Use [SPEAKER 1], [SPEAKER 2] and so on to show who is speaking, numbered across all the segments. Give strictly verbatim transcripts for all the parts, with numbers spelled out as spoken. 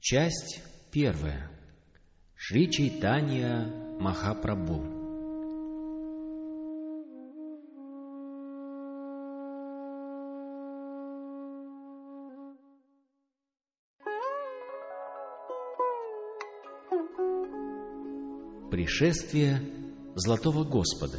[SPEAKER 1] Часть первая. Шри Чайтанья Махапрабху. Пришествие Золотого Господа.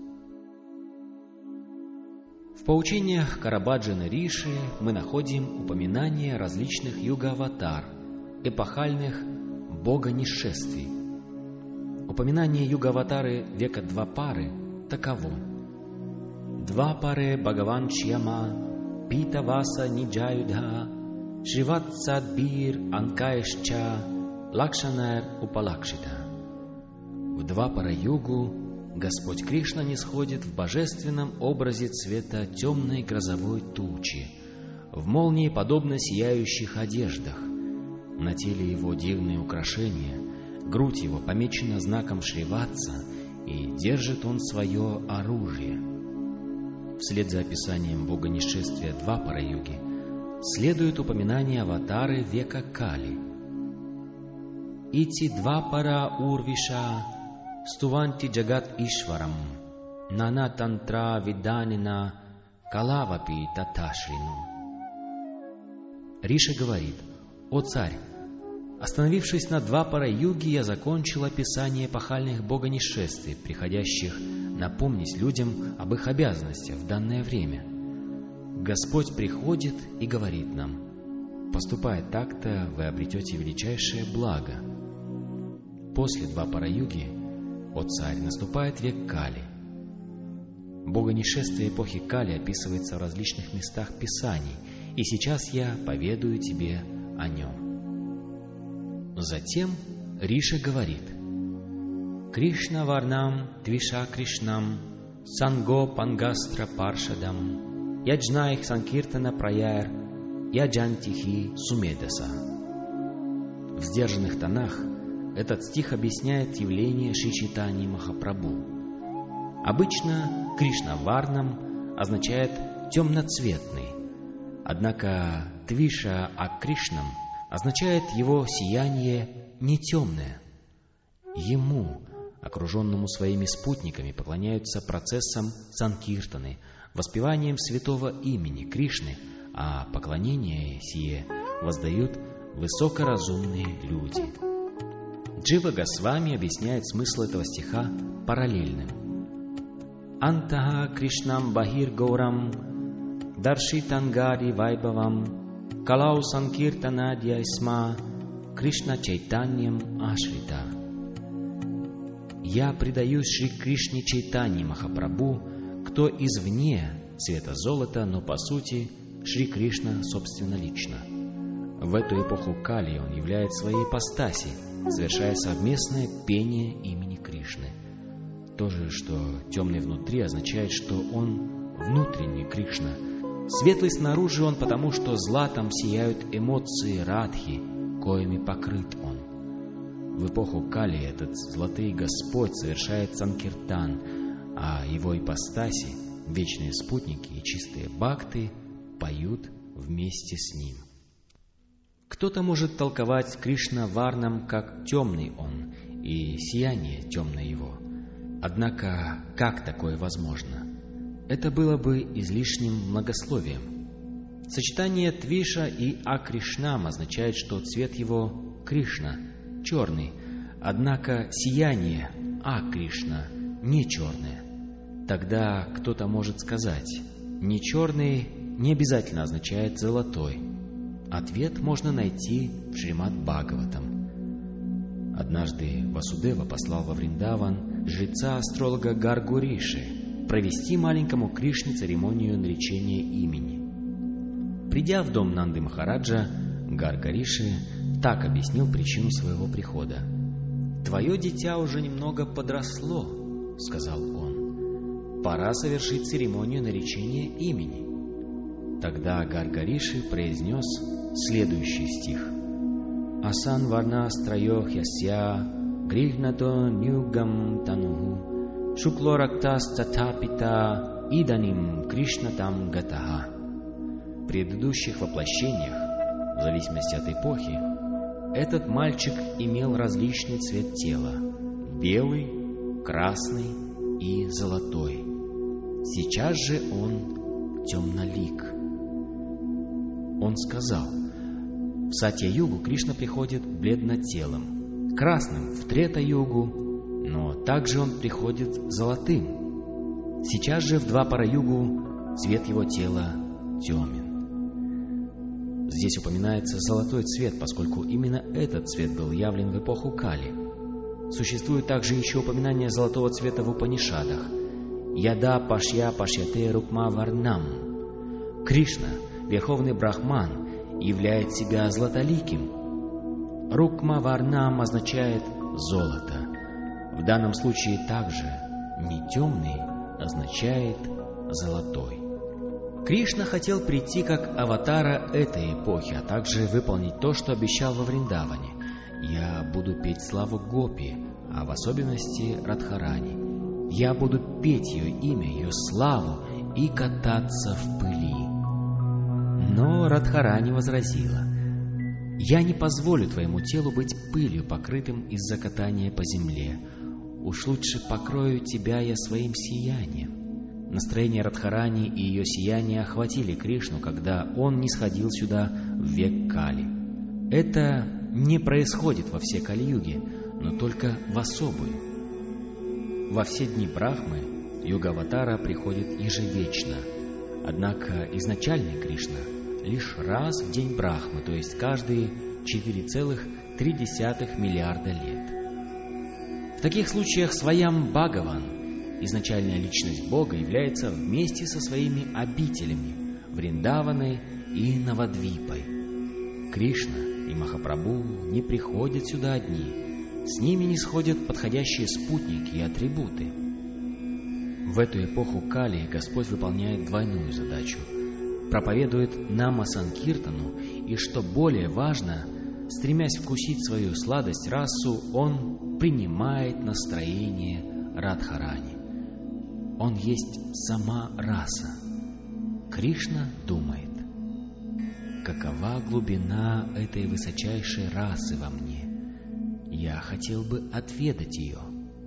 [SPEAKER 1] В поучениях Карабаджана Риши мы находим упоминания различных юга-аватар, эпохальных бога-несшествий. Упоминание юга-аватары века Двапары таково: Двапаре Бхагаван Чьяма, Пита Васа Ниджаюдха, Шриватсадбир Анкаешча, Лакшанар Упалакшита. В Двапара-югу Господь Кришна нисходит в божественном образе цвета темной грозовой тучи, в молнии подобно сияющих одеждах. На теле его дивные украшения, грудь его помечена знаком Шриватса, и держит он свое оружие. Вслед за описанием бога несшествия Двапара-юги следует упоминание аватары века Кали. Ити Двапара Урвиша Стуванти Джагат Ишварам Нана Тантра Виданина Калавапи Таташрину. Риша говорит: «О царь, остановившись на Двапара-юге, я закончил описание эпохальных богонесшествий, приходящих напомнить людям об их обязанностях в данное время. Господь приходит и говорит нам: поступая так-то, вы обретете величайшее благо. После Двапара-юги, о царь, наступает век Кали. Богонесшествие эпохи Кали описывается в различных местах Писаний, и сейчас я поведаю тебе о нем». Затем Риша говорит: «Кришна Варнам Твиша Кришнам Санго Пангастра Паршадам Яджнаих Санкиртана Праяр Яджантихи Сумедаса». В сдержанных тонах этот стих объясняет явление Шри Чайтаньи Махапрабху. Обычно Кришна Варнам означает темноцветный, однако Твиша Акришнам означает его сияние не темное. Ему, окруженному своими спутниками, поклоняются процессом санкиртаны, воспеванием святого имени Кришны, а поклонение сие воздают высокоразумные люди. Джива Госвами объясняет смысл этого стиха параллельным. «Антаха Кришнам Бахир Гаурам Даршитангари Вайбавам Калау Санкиртана Дьясма Кришна Чайтаньям Ашрита». «Я предаюсь Шри Кришне Чайтаньи Махапрабху, кто извне цвета золота, но по сути Шри Кришна собственнолично. В эту эпоху Кали он являет своей ипостаси, совершая совместное пение имени Кришны. То же, что темный внутри, означает, что он внутренний Кришна. Светлый снаружи он, потому что златом сияют эмоции радхи, коими покрыт он. В эпоху Кали этот золотый Господь совершает санкиртан, а его ипостаси, вечные спутники и чистые бхакты поют вместе с ним». Кто-то может толковать Кришна Варнам как темный он и сияние темное его. Однако, как такое возможно? Это было бы излишним многословием. Сочетание Твиша и Акришнам означает, что цвет его Кришна черный, однако сияние Акришна не черное. Тогда кто-то может сказать: не черный не обязательно означает золотой. Ответ можно найти в Шримад-Бхагаватам. Однажды Васудева послал во Вриндаван жреца-астролога Гаргу Риши провести маленькому Кришне церемонию наречения имени. Придя в дом Нанды Махараджа, Гарга Риши так объяснил причину своего прихода. «Твое дитя уже немного подросло», — сказал он. «Пора совершить церемонию наречения имени». Тогда Гарга Риши произнес следующий стих: «Асан варна страйох ясья грихнато нюгам тануху шукло рактас татапита иданим кришнатам гатаха». В предыдущих воплощениях, в зависимости от эпохи, Этот мальчик имел различный цвет тела – белый, красный и золотой. Сейчас же он темнолик. Он сказал: в Сатья-югу Кришна приходит бледнотелым, красным в Трета-югу, но также он приходит золотым. Сейчас же в Двапара-югу цвет его тела темен. Здесь упоминается золотой цвет, поскольку именно этот цвет был явлен в эпоху Кали. Существует также еще упоминание золотого цвета в Упанишадах. Яда пашья пашьяте рукма варнам. Кришна, Верховный Брахман, являет себя златоликим. Рукма варнам означает золото. В данном случае также не темный означает золотой. Кришна хотел прийти как аватара этой эпохи, а также выполнить то, что обещал во Вриндаване. «Я буду петь славу Гопи, а в особенности Радхарани. Я буду петь ее имя, ее славу и кататься в пыли». Но Радхарани возразила: «Я не позволю твоему телу быть пылью, покрытым из-за катания по земле. Уж лучше покрою тебя я своим сиянием». Настроение Радхарани и ее сияние охватили Кришну, когда он нисходил сюда в век Кали. Это не происходит во все Кали-юги, но только в особую. Во все дни Брахмы юга аватара приходит ежевечно, однако изначальный Кришна лишь раз в день Брахмы, то есть каждые четыре целых три десятых миллиарда лет. В таких случаях Сваям Бхагаван, изначальная личность Бога, является вместе со своими обителями Вриндаваной и Навадвипой. Кришна и Махапрабху не приходят сюда одни, с ними не сходят подходящие спутники и атрибуты. В эту эпоху Кали Господь выполняет двойную задачу: проповедует Нама-санкиртану, и, что более важно, стремясь вкусить свою сладость расу, Он принимает настроение Радхарани. Он есть сама раса. Кришна думает: какова глубина этой высочайшей расы во мне? Я хотел бы отведать ее.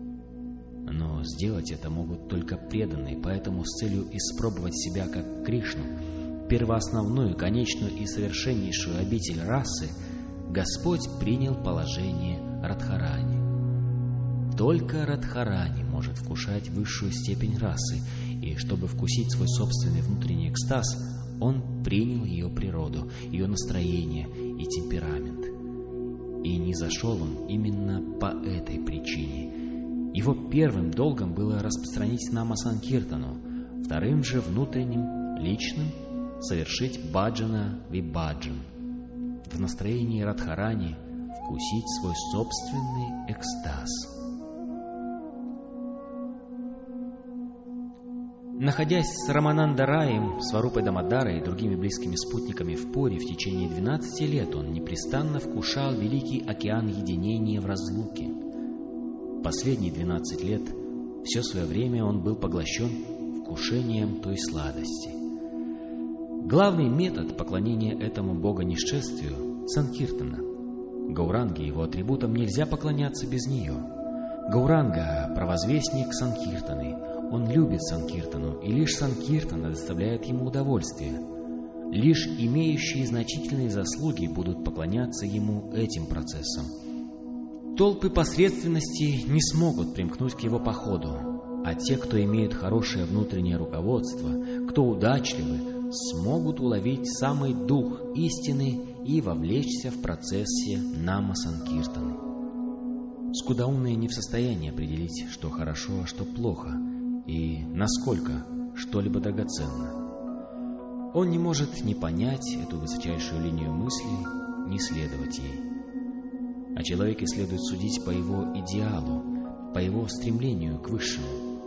[SPEAKER 1] Но сделать это могут только преданные, поэтому с целью испробовать себя как Кришну, первоосновную, конечную и совершеннейшую обитель расы, Господь принял положение Радхарани. Только Радхарани может вкушать высшую степень расы, и чтобы вкусить свой собственный внутренний экстаз, он принял ее природу, ее настроение и темперамент. И не зашел он именно по этой причине. Его первым долгом было распространить Нама-санкиртану, вторым же внутренним, личным, совершить баджана вибаджан. В настроении Радхарани вкусить свой собственный экстаз. Находясь с Раманандараем, Сварупой Дамодарой и другими близкими спутниками в Пури в течение двенадцати лет, он непрестанно вкушал великий океан единения в разлуке. Последние двенадцать лет, все свое время он был поглощен вкушением той сладости. Главный метод поклонения этому бога-несчастью — санкиртана. Гауранге, его атрибутам, нельзя поклоняться без нее. Гауранга — провозвестник санкиртаны. Он любит санкиртану, и лишь санкиртана доставляет ему удовольствие. Лишь имеющие значительные заслуги будут поклоняться ему этим процессом. Толпы посредственности не смогут примкнуть к его походу, а те, кто имеют хорошее внутреннее руководство, кто удачливы, смогут уловить самый дух истины и вовлечься в процессе Нама-санкиртаны. Скудоумные не в состоянии определить, что хорошо, а что плохо, и насколько что-либо драгоценно. Он не может ни понять эту высочайшую линию мысли, ни следовать ей. О человеке следует судить по его идеалу, по его стремлению к высшему.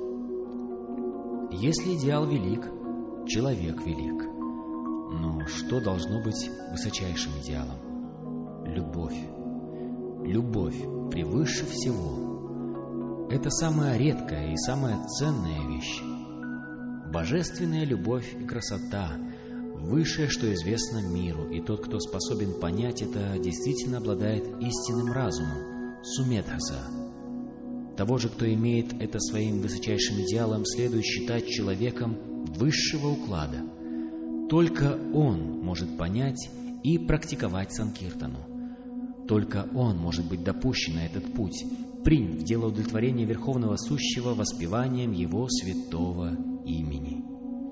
[SPEAKER 1] Если идеал велик, человек велик. Но что должно быть высочайшим идеалом? Любовь. Любовь превыше всего. Это самая редкая и самая ценная вещь. Божественная любовь и красота высшее, что известно миру, и тот, кто способен понять это, действительно обладает истинным разумом, сумедхаса. Того же, кто имеет это своим высочайшим идеалом, следует считать человеком высшего уклада. Только он может понять и практиковать санкиртану. Только он может быть допущен на этот путь, принят в дело удовлетворения Верховного Сущего воспеванием Его святого имени.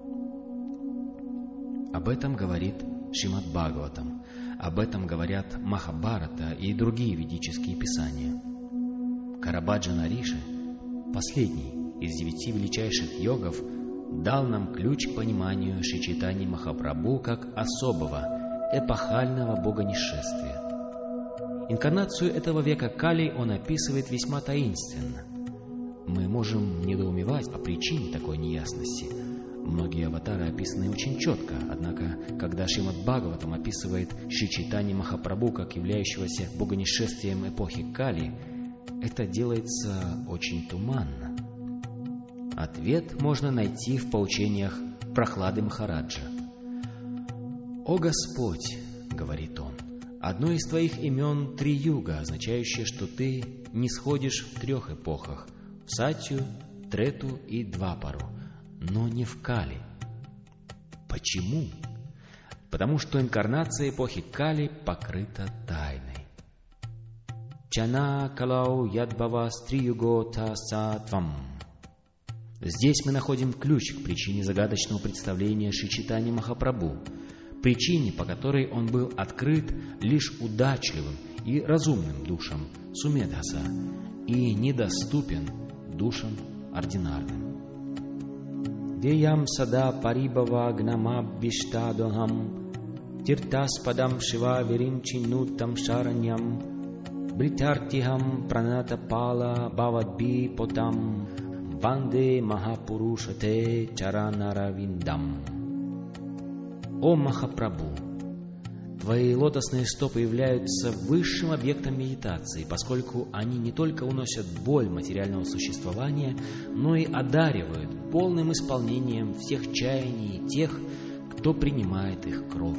[SPEAKER 1] Об этом говорит Шримад Бхагаватам, об этом говорят Махабхарата и другие ведические писания. Карабаджана Риши, последний из девяти величайших йогов, дал нам ключ к пониманию Шри Чайтаньи Махапрабху как особого, эпохального бога несшествия. Инкарнацию этого века Кали он описывает весьма таинственно. Мы можем недоумевать о причине такой неясности. Многие аватары описаны очень четко, однако, когда Шримад Бхагаватам описывает Шри Чайтаньи Махапрабху как являющегося богонесшествием эпохи Кали, это делается очень туманно. Ответ можно найти в поучениях Прохлады Махараджа. «О Господь, — говорит он, — одно из твоих имен — Три-юга, означающее, что ты не сходишь в трех эпохах — в Сатью, Трету и Двапару, но не в Кали. Почему? Потому что инкарнация эпохи Кали покрыта тайной. Чана калау ядбавас три-юго та сатвам. Здесь мы находим ключ к причине загадочного представления Шри Чайтаньи Махапрабху, причине, по которой он был открыт лишь удачливым и разумным душам сумедхаса и недоступен душам ординарным. Деям сада парибава гнамаббиштадохам тиртаспадам шива виринчинутам шараньям бритартихам праната пала бавадби потам ванде махапурушате чаранаравиндам. О Махапрабху! Твои лотосные стопы являются высшим объектом медитации, поскольку они не только уносят боль материального существования, но и одаривают полным исполнением всех чаяний тех, кто принимает их кров.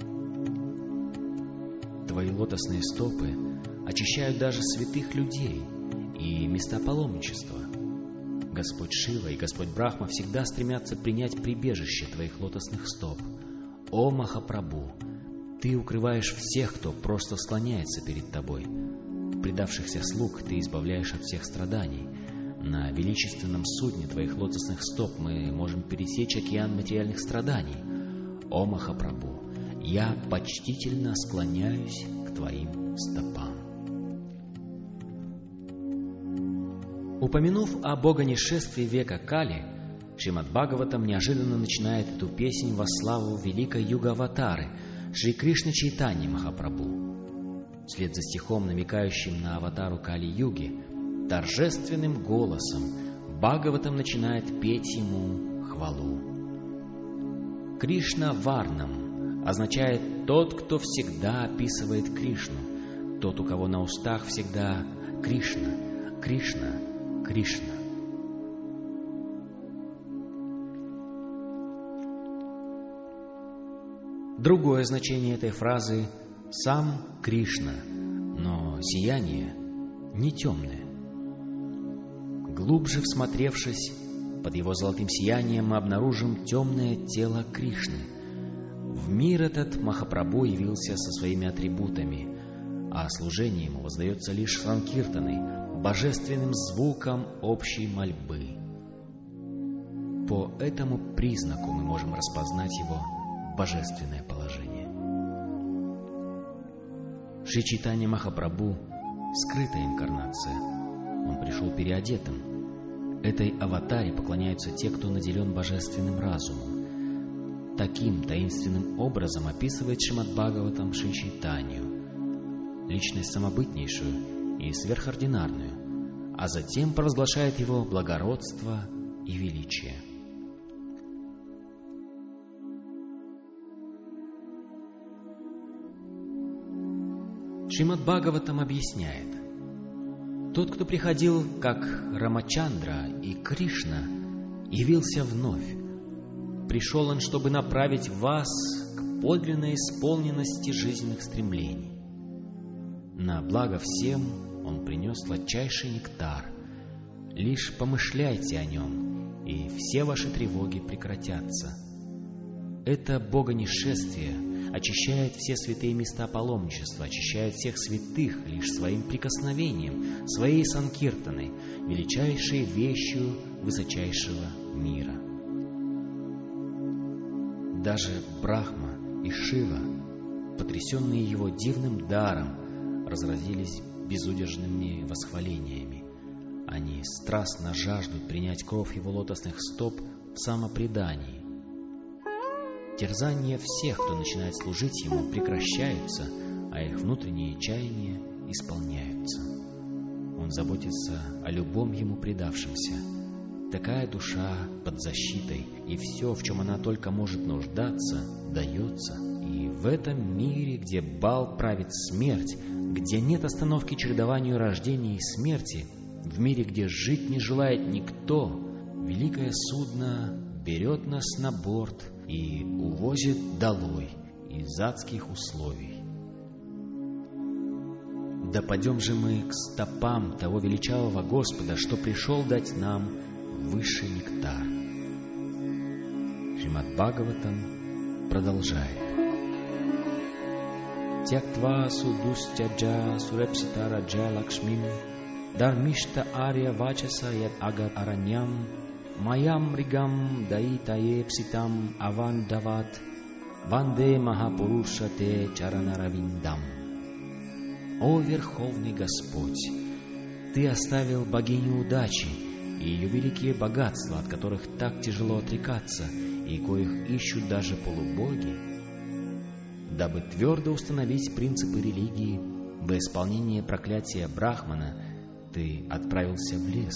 [SPEAKER 1] Твои лотосные стопы очищают даже святых людей и места паломничества. Господь Шива и Господь Брахма всегда стремятся принять прибежище твоих лотосных стоп. О Махапрабху! Ты укрываешь всех, кто просто склоняется перед тобой. Предавшихся слуг ты избавляешь от всех страданий. На величественном судне твоих лотосных стоп мы можем пересечь океан материальных страданий. О Махапрабху! Я почтительно склоняюсь к твоим стопам. Упомянув о богонесшествии века Кали, Шримад Бхагаватам неожиданно начинает эту песнь во славу великой юга-аватары Шри Кришны Чайтаньи Махапрабху. Вслед за стихом, намекающим на аватару Кали-юги, торжественным голосом Бхагаватам начинает петь ему хвалу. Кришна Варнам означает «тот, кто всегда описывает Кришну», тот, у кого на устах всегда Кришна, Кришна, Кришна. Другое значение этой фразы — сам Кришна, но сияние не темное. Глубже всмотревшись, под его золотым сиянием мы обнаружим темное тело Кришны. В мир этот Махапрабху явился со своими атрибутами, а служение ему воздается лишь санкиртаной, божественным звуком общей мольбы. По этому признаку мы можем распознать его божественное положение. Шри Чайтанья Махапрабху — скрытая инкарнация. Он пришел переодетым. Этой аватаре поклоняются те, кто наделен божественным разумом. Таким таинственным образом описывает Шримад Бхагаватам Шри Чайтанью, личность самобытнейшую и сверхординарную, а затем провозглашает его благородство и величие. Шримад Бхагаватам объясняет: тот, кто приходил как Рамачандра и Кришна, явился вновь. Пришел Он, чтобы направить вас к подлинной исполненности жизненных стремлений. На благо всем Он принес сладчайший нектар. Лишь помышляйте о Нем, и все ваши тревоги прекратятся. Это богонешествие очищает все святые места паломничества, очищает всех святых лишь своим прикосновением, своей санкиртаной, величайшей вещью высочайшего мира. Даже Брахма и Шива, потрясенные его дивным даром, разразились безудержными восхвалениями. Они страстно жаждут принять кровь его лотосных стоп в самопредании. Терзания всех, кто начинает служить ему, прекращаются, а их внутренние чаяния исполняются. Он заботится о любом ему предавшемся. Такая душа под защитой, и все, в чем она только может нуждаться, дается. И в этом мире, где бал правит смерть, где нет остановки чередованию рождения и смерти, в мире, где жить не желает никто, великое судно берет нас на борт и увозит долой из адских условий. Да падем же мы к стопам того величавого Господа, что пришел дать нам высший нектар. Шримад Бхагаватам продолжает. Тяктва судустяджа сурепсита раджа лакшмим дармишта ария вачаса яд агар араньям маям ригам даитае пситам авандават ванде махапуруша те чаранаравиндам. О Верховный Господь! Ты оставил богиню удачи и ее великие богатства, от которых так тяжело отрекаться, и коих ищут даже полубоги, дабы твердо установить принципы религии, во исполнение проклятия Брахмана ты отправился в лес.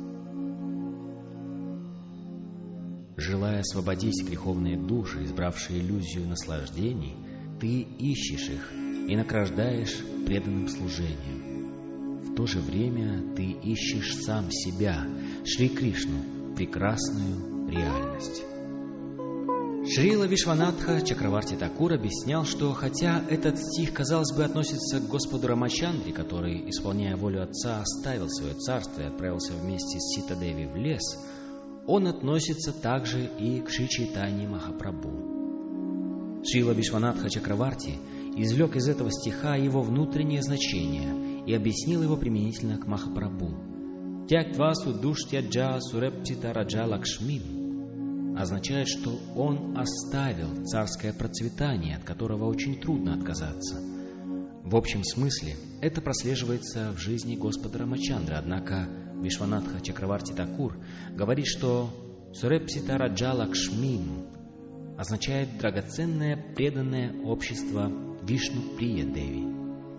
[SPEAKER 1] Желая освободить греховные души, избравшие иллюзию наслаждений, ты ищешь их и награждаешь преданным служением. В то же время ты ищешь сам себя, Шри Кришну, прекрасную реальность. Шрила Вишванатха Чакраварти Такур объяснял, что хотя этот стих, казалось бы, относится к Господу Рамачандре, который, исполняя волю Отца, оставил свое царство и отправился вместе с Сита-Деви в лес, он относится также и к Шри Чайтанье Махапрабху. Шрила Вишванатха Чакраварти извлек из этого стиха его внутреннее значение и объяснил его применительно к Махапрабху. «Тяктва судуштяджа сурепчита раджа лакшмим» означает, что он оставил царское процветание, от которого очень трудно отказаться. В общем смысле это прослеживается в жизни Господа Рамачандры, однако Вишванатха Чакраварти Такур говорит, что «сурепсита раджа лакшмим» означает драгоценное преданное общество Вишну-прия Деви.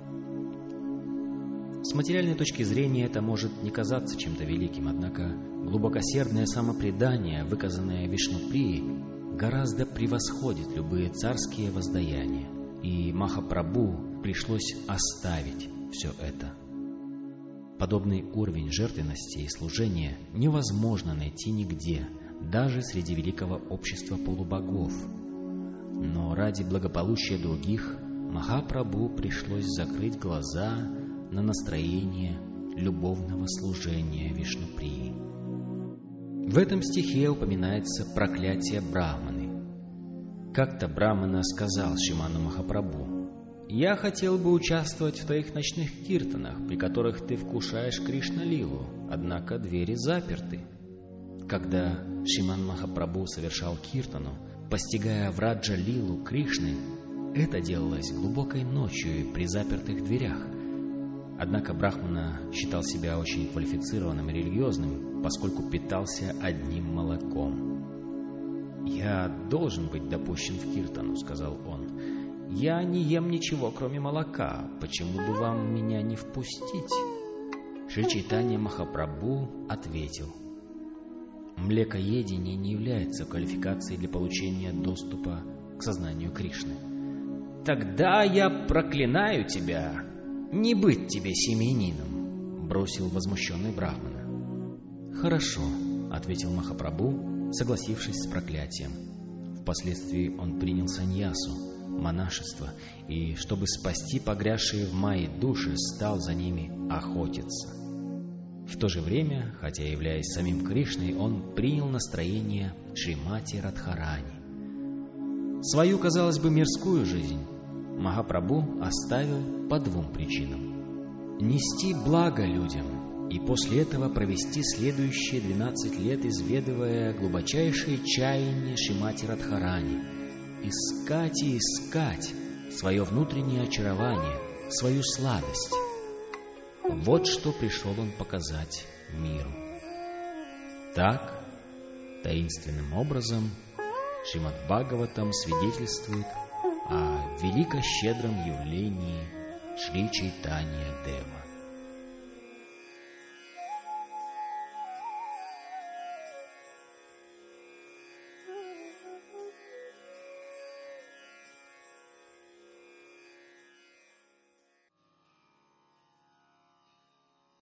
[SPEAKER 1] С материальной точки зрения это может не казаться чем-то великим, однако глубокосердное самопредание, выказанное Вишну-прией, гораздо превосходит любые царские воздаяния, и Махапрабху пришлось оставить все это. Подобный уровень жертвенности и служения невозможно найти нигде, даже среди великого общества полубогов. Но ради благополучия других Махапрабху пришлось закрыть глаза на настроение любовного служения Вишнуприи. В этом стихе упоминается проклятие Брахманы. Как-то Брахмана сказал Шриману Махапрабху: «Я хотел бы участвовать в твоих ночных киртанах, при которых ты вкушаешь Кришна-лилу, однако двери заперты». Когда Шриман Махапрабху совершал киртану, постигая Враджа-лилу Кришны, это делалось глубокой ночью и при запертых дверях. Однако Брахмана считал себя очень квалифицированным и религиозным, поскольку питался одним молоком. «Я должен быть допущен в киртану», — сказал он. «Я не ем ничего, кроме молока. Почему бы вам меня не впустить?» Шри Чайтанья Махапрабху ответил: «Млекоедение не является квалификацией для получения доступа к сознанию Кришны». «Тогда я проклинаю тебя! Не быть тебе семьянином!» — бросил возмущенный Брахмана. «Хорошо», — ответил Махапрабху, согласившись с проклятием. впоследствии он принял саньясу, монашество, и, чтобы спасти погрязшие в майе души, стал за ними охотиться. В то же время, хотя являясь самим Кришной, он принял настроение Шримати Радхарани. Свою, казалось бы, мирскую жизнь Махапрабху оставил по двум причинам: нести благо людям и после этого провести следующие двенадцать лет, изведывая глубочайшие чаяния Шримати Радхарани, искать и искать свое внутреннее очарование, свою сладость. Вот что пришел он показать миру. Так, таинственным образом, Шримад-Бхагаватам свидетельствует о велико-щедром явлении Шри Чайтанья Дева.